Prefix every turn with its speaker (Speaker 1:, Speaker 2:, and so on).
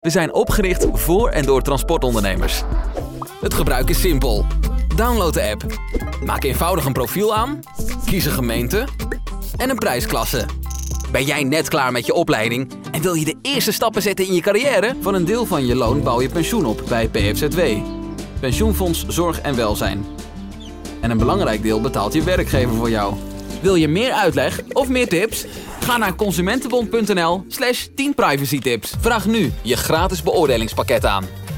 Speaker 1: We zijn opgericht voor en door transportondernemers. Het gebruik is simpel. Download de app. Maak eenvoudig een profiel aan. Kies een gemeente. En een prijsklasse. Ben jij net klaar met je opleiding en wil je de eerste stappen zetten in je carrière? Van een deel van je loon bouw je pensioen op bij PFZW. Pensioenfonds Zorg en Welzijn. En een belangrijk deel betaalt je werkgever voor jou. Wil je meer uitleg of meer tips? Ga naar consumentenbond.nl/10privacytips. Vraag nu je gratis beoordelingspakket aan.